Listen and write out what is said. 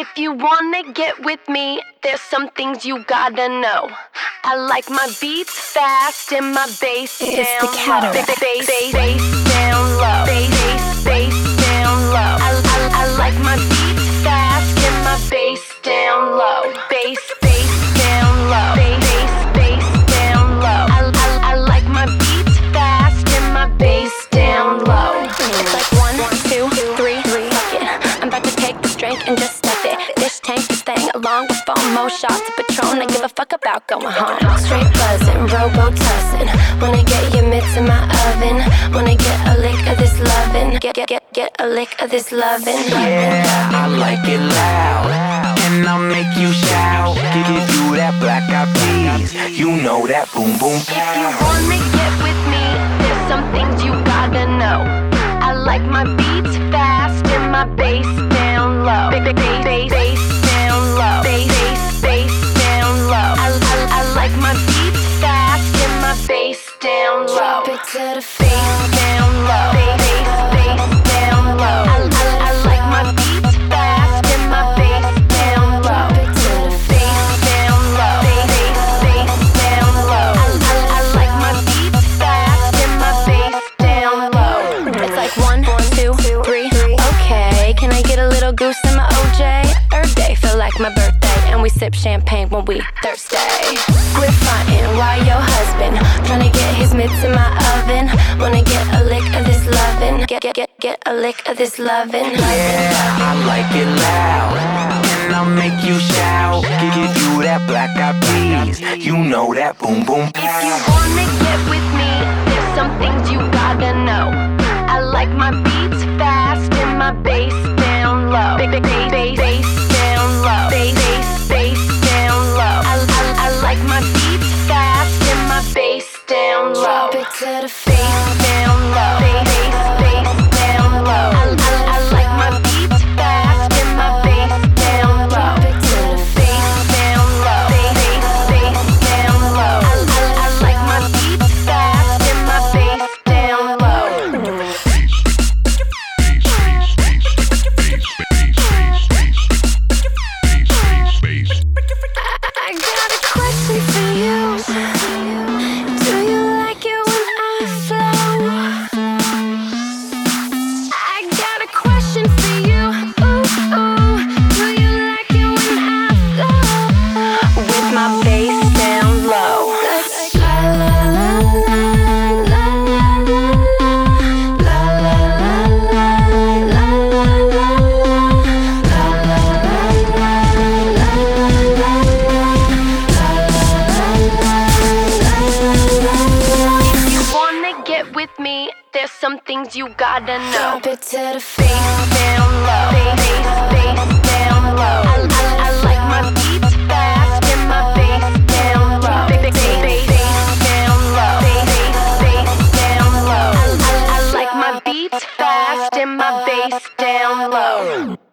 If you wanna get with me, there's some things you gotta know. I like my beats fast and my bass down low. It's the Cataracts. Bass down low. Bass down low. I like my beats fast and my bass down low. Bass down low. Bass down low. I like my beats fast and my bass down low. It's like 1, 2, 3, fuck it. I'm about to take this drink and just stuff it. This tank, this thing, along with 4 more shots of Patron. I give a fuck about going home. Straight buzzing, robo-tussing. Wanna get your mitts in my oven. Wanna get a lick of this lovin'. Get a lick of this lovin'. Yeah, I like it loud. And I'll make you shout. Give you that black eyed peas. You know that boom boom pow. If you wanna get with me, there's some things you gotta know. I like my beats fast and my bass down low. Bass down low. Bass down low. I like my beats fast and my bass down low. Drop it to the Bass down low. Bass down low. I like my beats fast and my bass down low. Bass down low. Bass down low. I like my beats fast and my bass down low. It's like 1, 2, 3. Okay, can I get a little goose in my OJ? Earth Day feel like my birthday, and we sip champagne when we thirsty. Quit fighting, why your husband tryna get his mitts in my oven? Wanna get a lick of this lovin'? Get a lick of this lovin'. Yeah, I like it loud. And I'll make you shout. Give you that black eyed peas. You know that boom boom If you pow. wanna get with me, there's some things you gotta know. I like my beats fast and my bass down low. Bass down low. Bass down low. I like my beats fast and my bass down low. Drop it to the Bass down low. Bass down low. I like my beats fast and my bass down low. Bass down low. Bass down low. I like my beats fast and my bass down low. I got a question for you. Do you like it when I flow? I got a question for you. Ooh, do you like it when I flow? With my bass down low. Like la la la la la la la la If you wanna get with me, there's some things you gotta know. Drop it to the Bass down low. Bass down low. I like my beats fast and my bass down low. Bass down low. Bass down low. I like my beats fast and my bass down low.